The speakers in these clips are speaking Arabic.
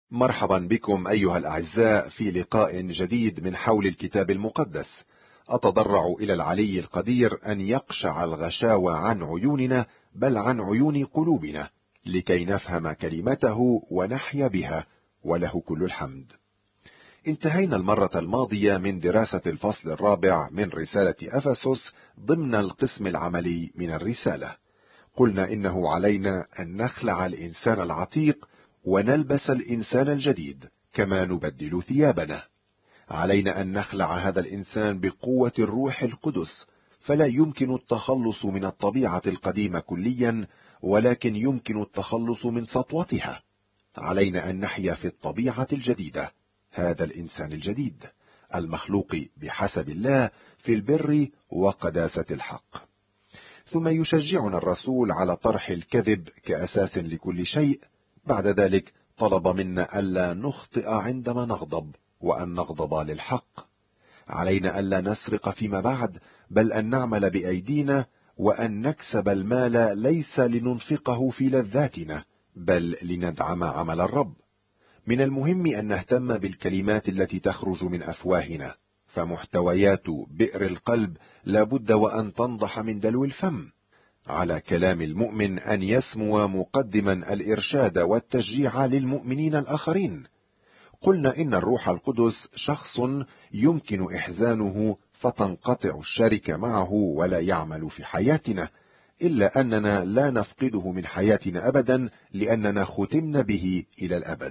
مرحبا بكم أيها الأعزاء في لقاء جديد من حول الكتاب المقدس. أتضرع إلى العلي القدير أن يقشع الغشاوة عن عيوننا، بل عن عيون قلوبنا، لكي نفهم كلمته ونحيا بها، وله كل الحمد. انتهينا المرة الماضية من دراسة الفصل الرابع من رسالة أفسس ضمن القسم العملي من الرسالة. قلنا إنه علينا أن نخلع الإنسان العتيق ونلبس الإنسان الجديد، كما نبدل ثيابنا. علينا أن نخلع هذا الإنسان بقوة الروح القدس، فلا يمكن التخلص من الطبيعة القديمة كليا، ولكن يمكن التخلص من سطوتها. علينا أن نحيا في الطبيعة الجديدة، هذا الإنسان الجديد المخلوق بحسب الله في البر وقداسة الحق. ثم يشجعنا الرسول على طرح الكذب كأساس لكل شيء. بعد ذلك طلب منا ألا نخطئ عندما نغضب، وأن نغضب للحق. علينا ألا نسرق فيما بعد، بل أن نعمل بأيدينا، وأن نكسب المال ليس لننفقه في لذاتنا، بل لندعم عمل الرب. من المهم أن نهتم بالكلمات التي تخرج من أفواهنا، فمحتويات بئر القلب لابد وأن تنضح من دلو الفم. على كلام المؤمن أن يسمو مقدما الإرشاد والتشجيع للمؤمنين الآخرين. قلنا إن الروح القدس شخص يمكن إحزانه فتنقطع الشركة معه ولا يعمل في حياتنا، إلا أننا لا نفقده من حياتنا أبدا، لأننا ختمنا به إلى الأبد.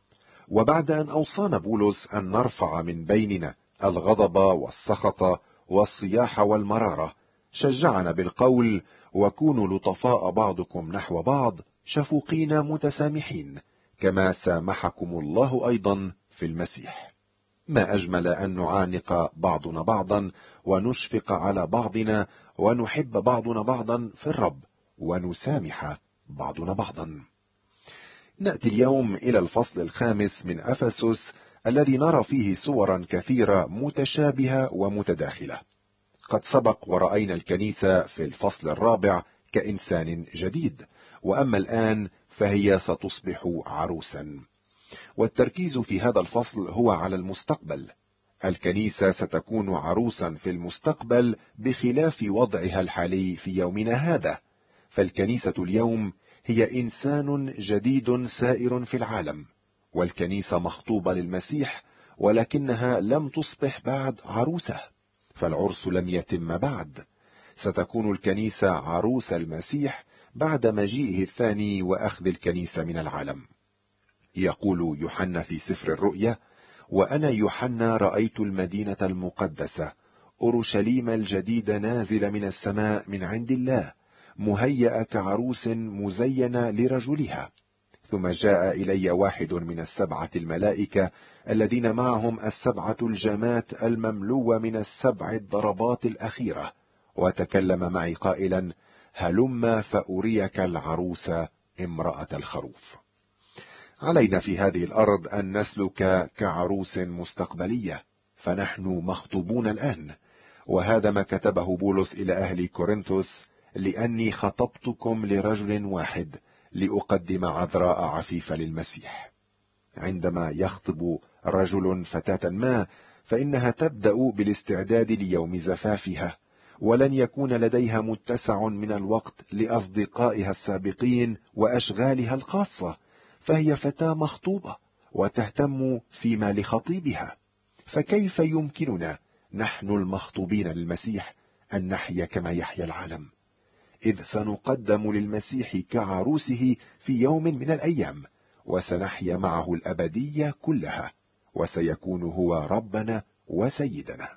وبعد أن أوصانا بولس أن نرفع من بيننا الغضب والسخط والصياح والمرارة، شجعنا بالقول: وكونوا لطفاء بعضكم نحو بعض، شفوقين متسامحين، كما سامحكم الله أيضا في المسيح. ما أجمل أن نعانق بعضنا بعضا، ونشفق على بعضنا، ونحب بعضنا بعضا في الرب، ونسامح بعضنا بعضا. نأتي اليوم إلى الفصل الخامس من أفسس، الذي نرى فيه صورا كثيرة متشابهة ومتداخلة. قد سبق ورأينا الكنيسة في الفصل الرابع كإنسان جديد، وأما الآن فهي ستصبح عروسا. والتركيز في هذا الفصل هو على المستقبل. الكنيسة ستكون عروسا في المستقبل بخلاف وضعها الحالي في يومنا هذا. فالكنيسة اليوم هي إنسان جديد سائر في العالم، والكنيسة مخطوبة للمسيح، ولكنها لم تصبح بعد عروسة، فالعرس لم يتم بعد. ستكون الكنيسة عروس المسيح بعد مجيئه الثاني وأخذ الكنيسة من العالم. يقول يوحنا في سفر الرؤيا: وأنا يوحنا رأيت المدينة المقدسة أورشليم الجديدة نازلة من السماء من عند الله، مهيئة كعروس مزينة لرجلها. ثم جاء إلي واحد من السبعة الملائكة الذين معهم السبعة الجامات المملوة من السبع الضربات الأخيرة، وتكلم معي قائلا: هلم فأريك العروس امرأة الخروف. علينا في هذه الأرض أن نسلك كعروس مستقبلية، فنحن مخطوبون الآن. وهذا ما كتبه بولس إلى أهل كورنثوس: لأني خطبتكم لرجل واحد لأقدم عذراء عفيفة للمسيح. عندما يخطب رجل فتاة ما، فإنها تبدأ بالاستعداد ليوم زفافها، ولن يكون لديها متسع من الوقت لأصدقائها السابقين وأشغالها الخاصة، فهي فتاة مخطوبة وتهتم فيما لخطيبها. فكيف يمكننا نحن المخطوبين للمسيح أن نحيا كما يحيا العالم؟ إذ سنقدم للمسيح كعروسه في يوم من الأيام، وسنحيا معه الأبدية كلها، وسيكون هو ربنا وسيدنا.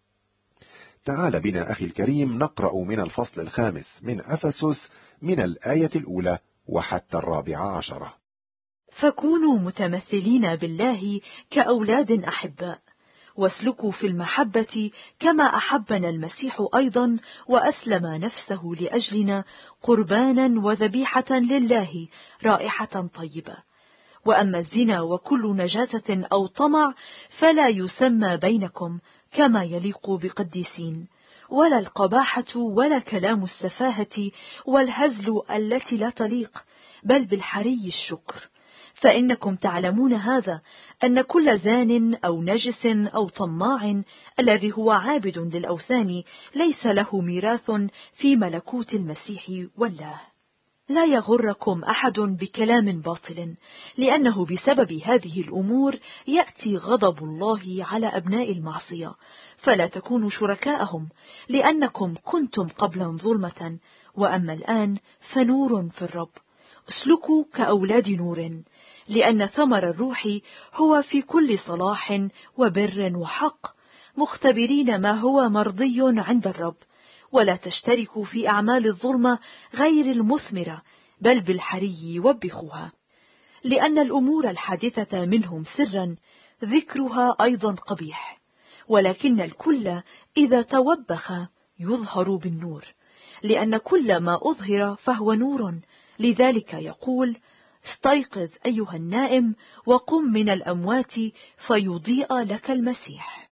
تعال بنا أخي الكريم نقرأ من الفصل الخامس من أفسس من الآية الأولى وحتى 14. فكونوا متمثلين بالله كأولاد أحباء، واسلكوا في المحبة كما أحبنا المسيح أيضا، وأسلم نفسه لأجلنا قربانا وذبيحة لله رائحة طيبة. وأما الزنا وكل نجاسة أو طمع فلا يسمى بينكم كما يليق بقديسين، ولا القباحة ولا كلام السفاهة والهزل التي لا تليق، بل بالحري الشكر. فإنكم تعلمون هذا، أن كل زان أو نجس أو طماع الذي هو عابد للأوثان ليس له ميراث في ملكوت المسيح والله. لا يغركم أحد بكلام باطل، لأنه بسبب هذه الأمور يأتي غضب الله على أبناء المعصية، فلا تكونوا شركاءهم، لأنكم كنتم قبلا ظلمة، وأما الآن فنور في الرب. اسلكوا كأولاد نور، لأن ثمر الروح هو في كل صلاح وبر وحق، مختبرين ما هو مرضي عند الرب، ولا تشتركوا في أعمال الظلمة غير المثمرة، بل بالحري وبخوها، لأن الأمور الحادثة منهم سرا ذكرها أيضا قبيح، ولكن الكل إذا توبخ يظهر بالنور، لأن كل ما أظهر فهو نور. لذلك يقول: استيقظ أيها النائم وقم من الأموات فيضيء لك المسيح.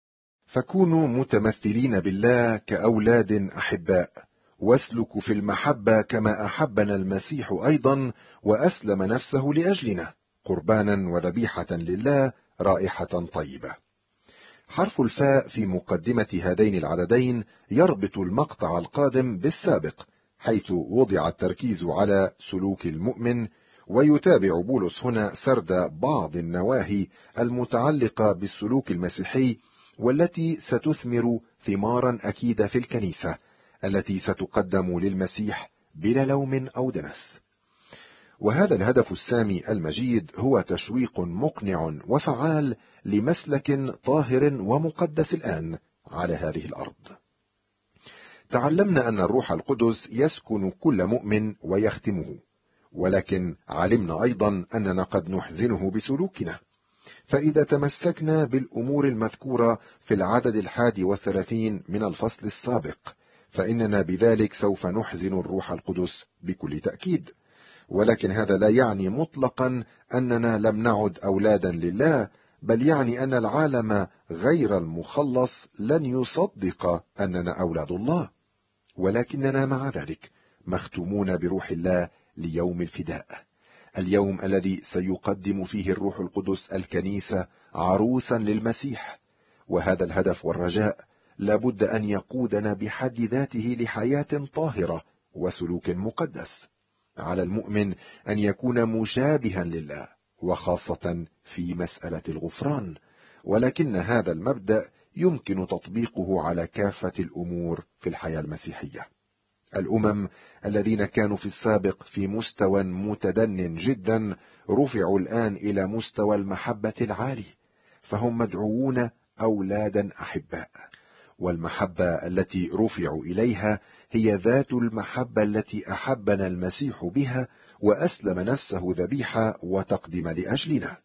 فكونوا متمثلين بالله كأولاد أحباء، واسلكوا في المحبة كما أحبنا المسيح أيضا وأسلم نفسه لأجلنا، قربانا وذبيحة لله رائحة طيبة. حرف الفاء في مقدمة هذين العددين يربط المقطع القادم بالسابق، حيث وضع التركيز على سلوك المؤمن، ويتابع بولس هنا سرد بعض النواهي المتعلقة بالسلوك المسيحي، والتي ستثمر ثمارا أكيدة في الكنيسة التي ستقدم للمسيح بلا لوم أو دنس. وهذا الهدف السامي المجيد هو تشويق مقنع وفعال لمسلك طاهر ومقدس الآن على هذه الأرض. تعلمنا أن الروح القدس يسكن كل مؤمن ويختمه، ولكن علمنا أيضا أننا قد نحزنه بسلوكنا، فإذا تمسكنا بالأمور المذكورة في العدد 31 من الفصل السابق، فإننا بذلك سوف نحزن الروح القدس بكل تأكيد. ولكن هذا لا يعني مطلقا أننا لم نعد أولادا لله، بل يعني أن العالم غير المخلص لن يصدق أننا أولاد الله، ولكننا مع ذلك مختومون بروح الله ليوم الفداء، اليوم الذي سيقدم فيه الروح القدس الكنيسة عروسا للمسيح. وهذا الهدف والرجاء لابد أن يقودنا بحد ذاته لحياة طاهرة وسلوك مقدس. على المؤمن أن يكون مشابها لله، وخاصة في مسألة الغفران، ولكن هذا المبدأ يمكن تطبيقه على كافة الأمور في الحياة المسيحية. الأمم الذين كانوا في السابق في مستوى متدن جدا رفعوا الآن إلى مستوى المحبة العالي، فهم مدعوون أولادا أحباء، والمحبة التي رفعوا إليها هي ذات المحبة التي أحبنا المسيح بها وأسلم نفسه ذبيحة وتقدم لأجلنا.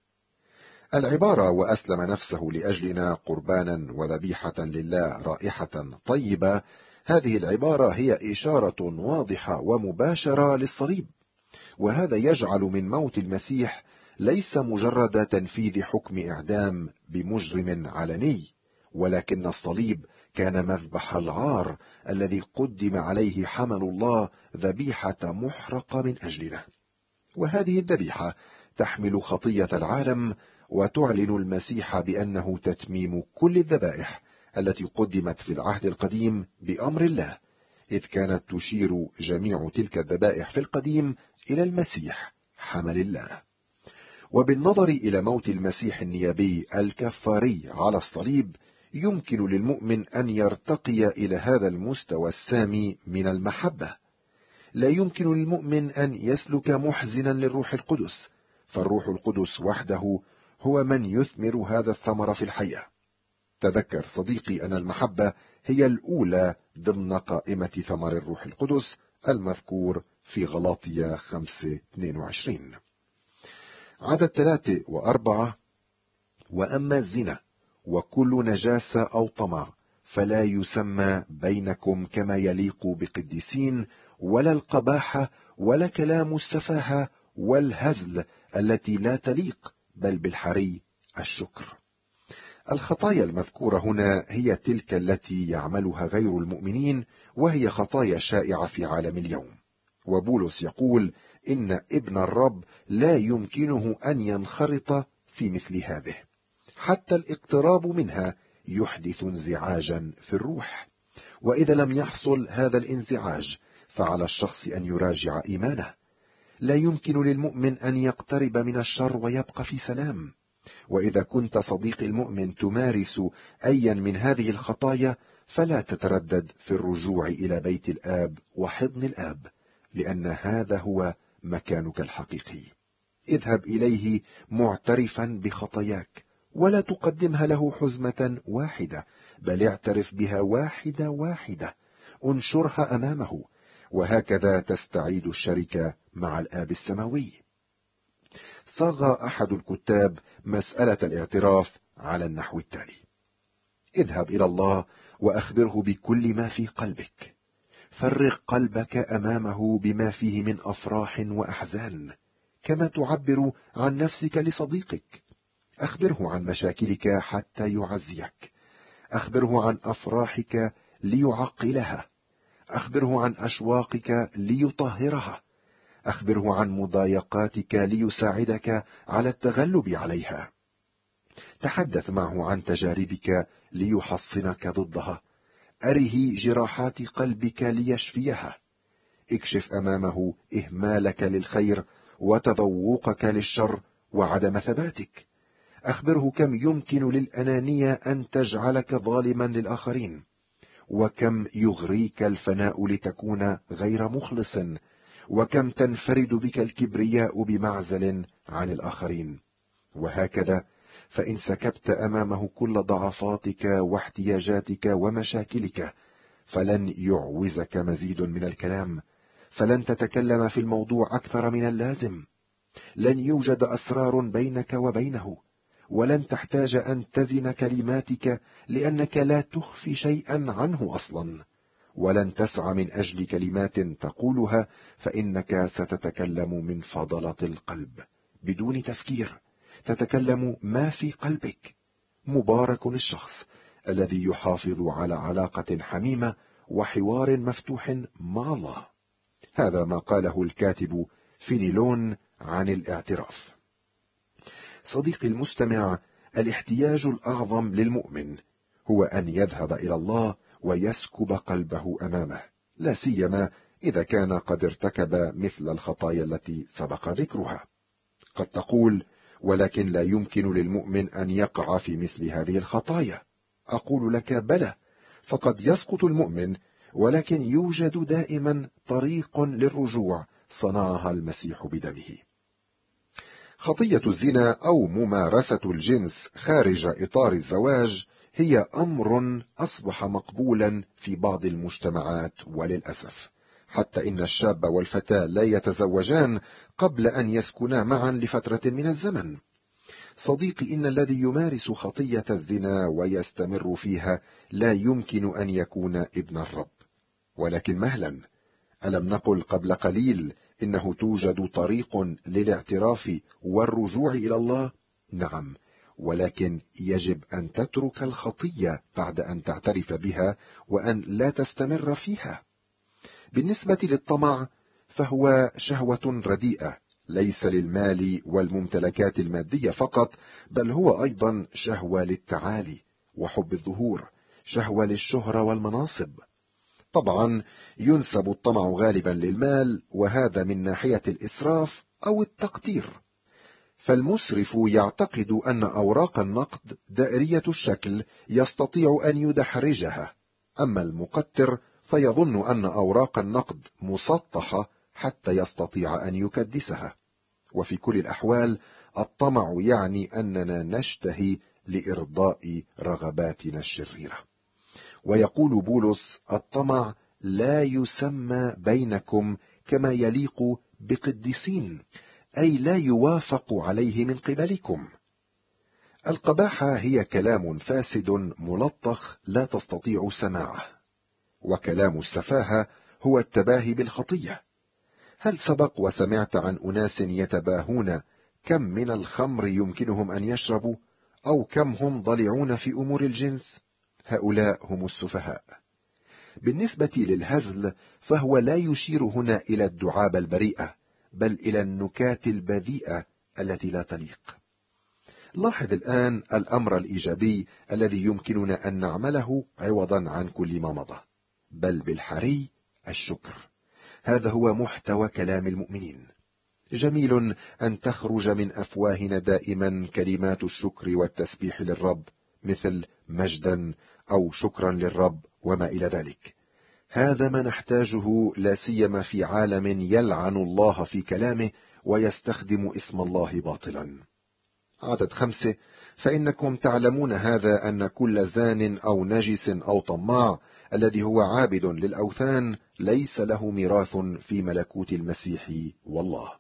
العبارة وأسلم نفسه لأجلنا قربانا وذبيحة لله رائحة طيبة، هذه العبارة هي إشارة واضحة ومباشرة للصليب، وهذا يجعل من موت المسيح ليس مجرد تنفيذ حكم إعدام بمجرم علني، ولكن الصليب كان مذبح العار الذي قدم عليه حمل الله ذبيحة محرقة من أجلنا. وهذه الذبيحة تحمل خطية العالم وتعلن المسيح بأنه تتميم كل الذبائح التي قدمت في العهد القديم بأمر الله، إذ كانت تشير جميع تلك الذبائح في القديم إلى المسيح حمل الله. وبالنظر إلى موت المسيح النيابي الكفاري على الصليب، يمكن للمؤمن أن يرتقي إلى هذا المستوى السامي من المحبة. لا يمكن للمؤمن أن يسلك محزنا للروح القدس، فالروح القدس وحده هو من يثمر هذا الثمر في الحياة. تذكر صديقي أن المحبة هي الأولى ضمن قائمة ثمر الروح القدس المذكور في غلاطية 5:22. عدد 3 و4: وأما الزنا وكل نجاسة أو طمع فلا يسمى بينكم كما يليق بقديسين، ولا القباحة ولا كلام السفاهة والهزل التي لا تليق، بل بالحري الشكر. الخطايا المذكورة هنا هي تلك التي يعملها غير المؤمنين، وهي خطايا شائعة في عالم اليوم. وبولس يقول إن ابن الرب لا يمكنه أن ينخرط في مثل هذه، حتى الاقتراب منها يحدث انزعاجا في الروح. وإذا لم يحصل هذا الانزعاج فعلى الشخص أن يراجع إيمانه. لا يمكن للمؤمن أن يقترب من الشر ويبقى في سلام. وإذا كنت صديقي المؤمن تمارس أيا من هذه الخطايا فلا تتردد في الرجوع إلى بيت الآب وحضن الآب، لأن هذا هو مكانك الحقيقي. اذهب إليه معترفا بخطاياك، ولا تقدمها له حزمة واحدة، بل اعترف بها واحدة واحدة، انشرها أمامه، وهكذا تستعيد الشركة مع الآب السماوي. صاغ أحد الكتاب مسألة الاعتراف على النحو التالي: اذهب إلى الله وأخبره بكل ما في قلبك، فرغ قلبك أمامه بما فيه من أفراح وأحزان، كما تعبر عن نفسك لصديقك. أخبره عن مشاكلك حتى يعزيك، أخبره عن أفراحك ليعقلها، أخبره عن أشواقك ليطهرها، أخبره عن مضايقاتك ليساعدك على التغلب عليها. تحدث معه عن تجاربك ليحصنك ضدها، أره جراحات قلبك ليشفيها. اكشف أمامه إهمالك للخير وتذوقك للشر وعدم ثباتك. أخبره كم يمكن للأنانية أن تجعلك ظالما للآخرين، وكم يغريك الفناء لتكون غير مخلص، وكم تنفرد بك الكبرياء بمعزل عن الآخرين. وهكذا فإن سكبت أمامه كل ضعفاتك واحتياجاتك ومشاكلك فلن يعوزك مزيد من الكلام، فلن تتكلم في الموضوع أكثر من اللازم، لن يوجد أسرار بينك وبينه، ولن تحتاج أن تزن كلماتك لأنك لا تخفي شيئا عنه أصلا، ولن تسعى من أجل كلمات تقولها، فإنك ستتكلم من فضلة القلب بدون تفكير، تتكلم ما في قلبك. مبارك الشخص الذي يحافظ على علاقة حميمة وحوار مفتوح مع الله. هذا ما قاله الكاتب فينيلون عن الاعتراف. صديقي المستمع، الاحتياج الأعظم للمؤمن هو أن يذهب إلى الله ويسكب قلبه أمامه، لا سيما إذا كان قد ارتكب مثل الخطايا التي سبق ذكرها. قد تقول: ولكن لا يمكن للمؤمن أن يقع في مثل هذه الخطايا. أقول لك: بلى، فقد يسقط المؤمن، ولكن يوجد دائما طريق للرجوع صنعها المسيح بدمه. خطية الزنا أو ممارسة الجنس خارج إطار الزواج هي أمر أصبح مقبولا في بعض المجتمعات، وللأسف حتى إن الشاب والفتاة لا يتزوجان قبل أن يسكنا معا لفترة من الزمن. صديقي، إن الذي يمارس خطية الزنا ويستمر فيها لا يمكن أن يكون ابن الرب. ولكن مهلا، ألم نقل قبل قليل إنه توجد طريق للاعتراف والرجوع إلى الله؟ نعم، ولكن يجب أن تترك الخطية بعد أن تعترف بها وأن لا تستمر فيها. بالنسبة للطمع فهو شهوة رديئة، ليس للمال والممتلكات المادية فقط، بل هو أيضا شهوة للتعالي وحب الظهور، شهوة للشهرة والمناصب. طبعا ينسب الطمع غالبا للمال، وهذا من ناحية الإسراف أو التقتير. فالمسرف يعتقد أن أوراق النقد دائرية الشكل يستطيع أن يدحرجها، أما المقتر فيظن أن أوراق النقد مسطحة حتى يستطيع أن يكدسها. وفي كل الأحوال الطمع يعني أننا نشتهي لإرضاء رغباتنا الشريرة. ويقول بولس: الطمع لا يسمى بينكم كما يليق بقديسين، أي لا يوافق عليه من قبلكم. القباحة هي كلام فاسد ملطخ لا تستطيع سماعه، وكلام السفاهة هو التباهي بالخطية. هل سبق وسمعت عن أناس يتباهون كم من الخمر يمكنهم أن يشربوا، أو كم هم ضلعون في أمور الجنس؟ هؤلاء هم السفهاء. بالنسبة للهزل فهو لا يشير هنا إلى الدعابة البريئة، بل إلى النكات البذيئة التي لا تليق. لاحظ الآن الأمر الإيجابي الذي يمكننا أن نعمله عوضا عن كل ما مضى، بل بالحري الشكر. هذا هو محتوى كلام المؤمنين. جميل أن تخرج من أفواهنا دائما كلمات الشكر والتسبيح للرب، مثل مجدا أو شكرا للرب وما إلى ذلك. هذا ما نحتاجه، لا سيما في عالم يلعن الله في كلامه ويستخدم اسم الله باطلا. عدد 5: فإنكم تعلمون هذا أن كل زان أو نجس أو طماع الذي هو عابد للأوثان ليس له ميراث في ملكوت المسيح والله.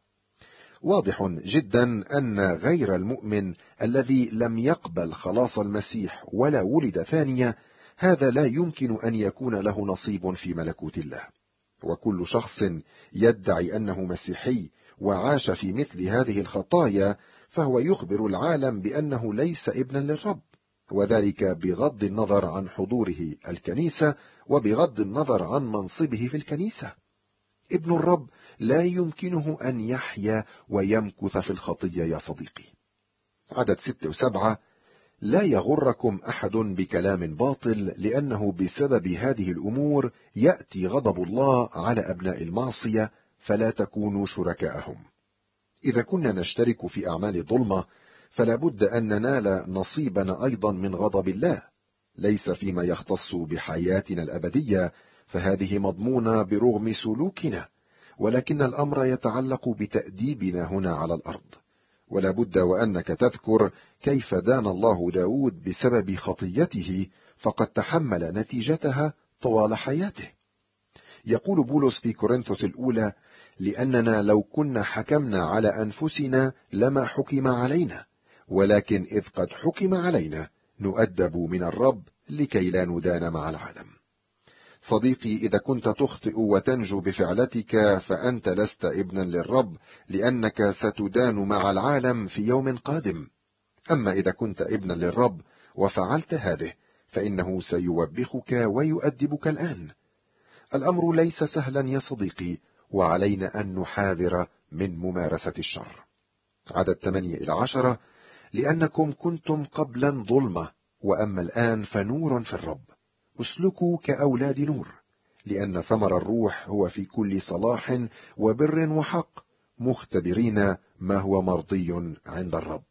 واضح جدا أن غير المؤمن الذي لم يقبل خلاص المسيح ولا ولد ثانية، هذا لا يمكن أن يكون له نصيب في ملكوت الله. وكل شخص يدعي أنه مسيحي وعاش في مثل هذه الخطايا فهو يخبر العالم بأنه ليس ابنا للرب، وذلك بغض النظر عن حضوره الكنيسة وبغض النظر عن منصبه في الكنيسة. ابن الرب لا يمكنه أن يحيا ويمكث في الخطية يا صديقي. عدد 6 و7: لا يغركم أحد بكلام باطل، لأنه بسبب هذه الأمور يأتي غضب الله على أبناء المعصية، فلا تكونوا شركاءهم. إذا كنا نشترك في أعمال الظلمة فلا بد أن ننال نصيبنا أيضا من غضب الله، ليس فيما يختص بحياتنا الأبدية، فهذه مضمونة برغم سلوكنا، ولكن الأمر يتعلق بتأديبنا هنا على الأرض. ولا بد وأنك تذكر كيف دان الله داود بسبب خطيته، فقد تحمل نتيجتها طوال حياته. يقول بولس في كورنثوس الأولى: لأننا لو كنا حكمنا على أنفسنا لما حكم علينا، ولكن إذ قد حكم علينا نؤدب من الرب لكي لا ندان مع العالم. صديقي، إذا كنت تخطئ وتنجو بفعلتك فأنت لست ابنا للرب، لأنك ستدان مع العالم في يوم قادم. أما إذا كنت ابنا للرب وفعلت هذه فإنه سيوبخك ويؤدبك الآن. الأمر ليس سهلا يا صديقي، وعلينا أن نحاذر من ممارسة الشر. عدد 8 إلى 10: لأنكم كنتم قبلا ظلمة، وأما الآن فنور في الرب. اسلكوا كأولاد نور، لأن ثمر الروح هو في كل صلاح وبر وحق، مختبرين ما هو مرضي عند الرب.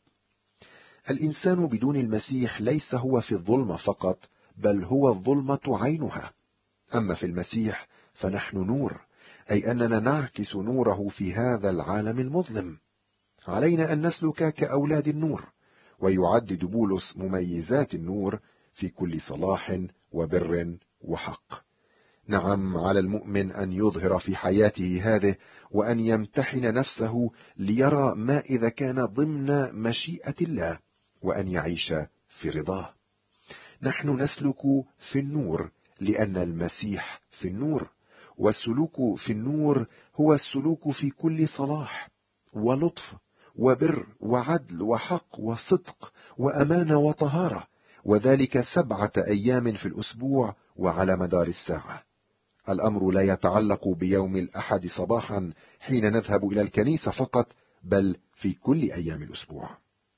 الإنسان بدون المسيح ليس هو في الظلمة فقط، بل هو الظلمة عينها. أما في المسيح فنحن نور، أي أننا نعكس نوره في هذا العالم المظلم. علينا أن نسلك كأولاد النور. ويعدد بولس مميزات النور: في كل صلاح وبر وحق. نعم، على المؤمن أن يظهر في حياته هذه، وأن يمتحن نفسه ليرى ما إذا كان ضمن مشيئة الله، وأن يعيش في رضاه. نحن نسلك في النور لأن المسيح في النور، والسلوك في النور هو السلوك في كل صلاح ولطف وبر وعدل وحق وصدق وأمانة وطهارة، وذلك 7 أيام في الأسبوع وعلى مدار الساعة. الأمر لا يتعلق بيوم الأحد صباحا حين نذهب إلى الكنيسة فقط، بل في كل أيام الأسبوع.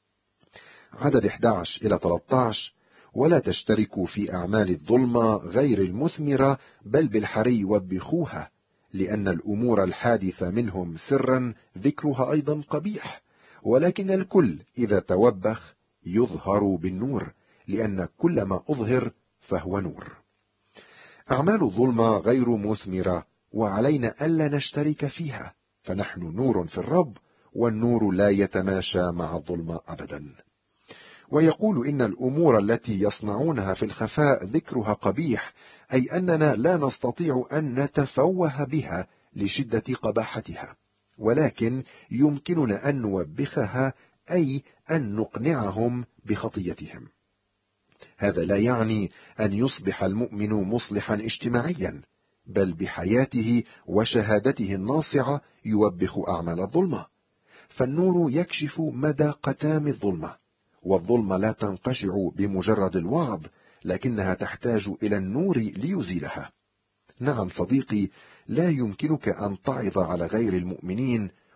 عدد 11 إلى 13: ولا تشتركوا في أعمال الظلمة غير المثمرة، بل بالحري وبخوها، لأن الأمور الحادثة منهم سرا ذكرها أيضا قبيح، ولكن الكل إذا توبخ يظهر بالنور، لأن كل ما أظهر فهو نور. أعمال الظلمة غير مثمرة، وعلينا ألا نشترك فيها، فنحن نور في الرب، والنور لا يتماشى مع الظلمة أبدا. ويقول إن الأمور التي يصنعونها في الخفاء ذكرها قبيح، أي أننا لا نستطيع أن نتفوه بها لشدة قباحتها، ولكن يمكننا أن نوبخها، أي أن نقنعهم بخطيتهم. هذا لا يعني أن يصبح المؤمن مصلحا اجتماعيا، بل بحياته وشهادته الناصعة يوبخ أعمال الظلمة. فالنور يكشف مدى قتام الظلمة، والظلمة لا تنقشع بمجرد الوعظ، لكنها تحتاج إلى النور ليزيلها. نعم صديقي، لا يمكنك أن تعظ على غير المؤمنين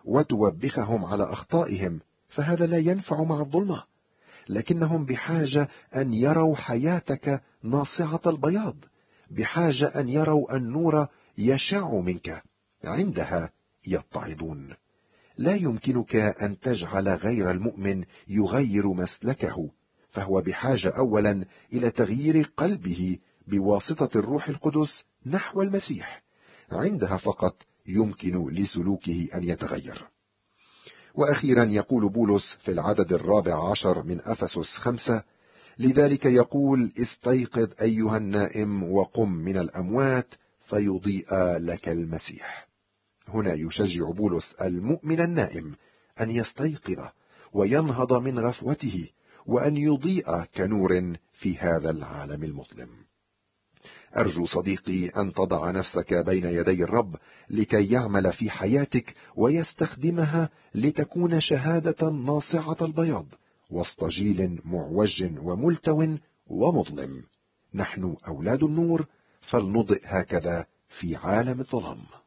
وتوبخهم على أخطائهم، فهذا لا ينفع مع الظلمة. لكنهم بحاجة أن يروا حياتك ناصعة البياض، بحاجة أن يروا النور يشع منك، عندها يتعظون. لا يمكنك أن تجعل غير المؤمن يغير مسلكه، فهو بحاجة أولا إلى تغيير قلبه بواسطة الروح القدس نحو المسيح، عندها فقط يمكن لسلوكه أن يتغير. وأخيرا يقول بولس في العدد 14 من أفسس 5: لذلك يقول: استيقظ أيها النائم وقم من الأموات فيضيء لك المسيح. هنا يشجع بولس المؤمن النائم أن يستيقظ وينهض من غفوته، وأن يضيء كنور في هذا العالم المظلم. أرجو صديقي أن تضع نفسك بين يدي الرب لكي يعمل في حياتك ويستخدمها لتكون شهادة ناصعة البياض وسط جيل معوج وملتو ومظلم. نحن أولاد النور، فلنضئ هكذا في عالم الظلام.